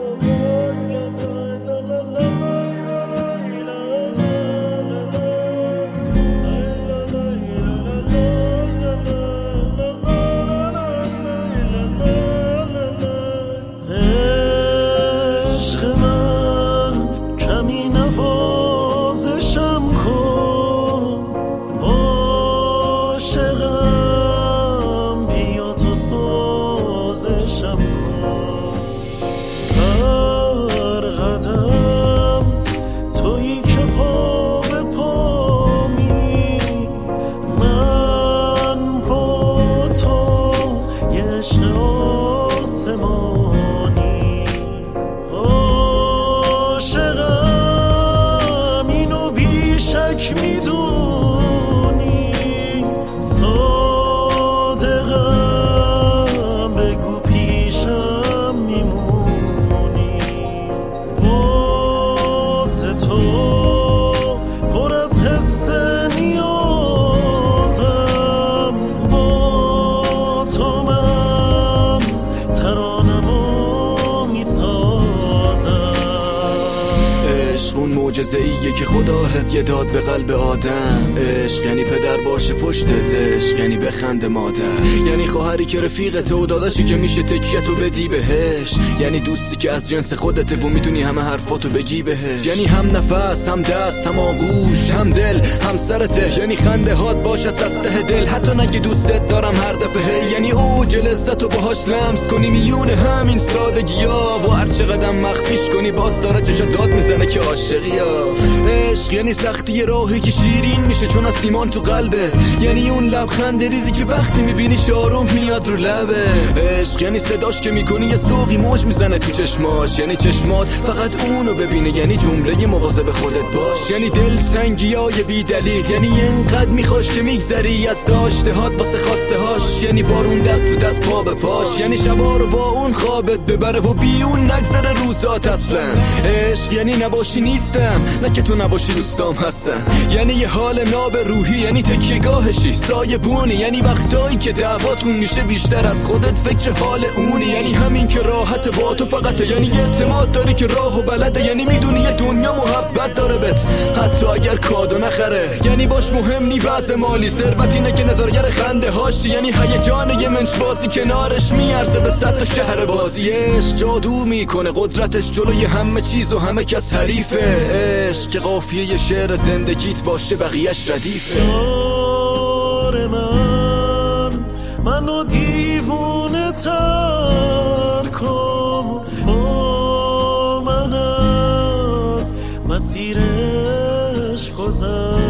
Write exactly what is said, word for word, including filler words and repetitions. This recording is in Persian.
معجزه‌ایه که خدا هدیه داد به قلب آدم. عشق یعنی پدر باشه پشتت، عشق یعنی بخنده مادر، یعنی خواهری که رفیقته و داداشی که میشه تکیتو بدی بهش، یعنی دوستی که از جنس خودته و میتونی همه حرفاتو بگی بهش، یعنی هم نفس، هم دست، هم آغوش، هم دل، هم سرته، یعنی خنده هات باشه از ته دل حتی نگه دوستت دارم هر دفعه، یعنی اوج لذتو باهاش لمس کنی میون همین سادگیا و هر چقدر مخفیش کنی باز داره چشا داد میزنه که عاشقی. عشق یعنی سختی راهی که شیرین میشه چون از سیمان تو قلبت، یعنی اون لبخند ریزی که وقتی میبینی آروم میاد رو لبت. عشق یعنی صداش که میکنی یه سوقی موج میزنه تو چشماش، یعنی چشمات فقط اونو ببینه، یعنی جمله مواظب خودت باش، یعنی دل تنگیای بی دلیل، یعنی اینقدر میخواش که میگذری از داشته هات واسه خواسته هاش، یعنی بارون دست تو دست پا به پاش، یعنی شبا رو با اون خوابت ببره و بی اون نگذره روزات اصلا. عشق یعنی نباشی نیستم، نه که تو نباشی دوستام هستن، یعنی یه حال ناب روحی، یعنی تکیه‌گاهشی سایه بونی، یعنی وقتایی که دعواتون میشه بیشتر از خودت فکر حال اونی، یعنی همین که راحت با تو فقطه، یعنی اعتماد داری که راهو بلده، یعنی میدونی یه دنیا محبت داره بهت حتی اگر کادو نخره، یعنی باش مهم نی بعض مالی، ثروت اینه که نظارگر خنده هاشی، یعنی هیجان یه منش بازی کنارش میارزه به صد تا شهر بازی. عشق جادو میکنه قدرتش جلوی همه چیز و همه کس حریفه، عشق که قافیه یه شعر زندگیت باشه بقیهش ردیفه. یار من منو دیوونه تر کن، با من از مسیرش گذر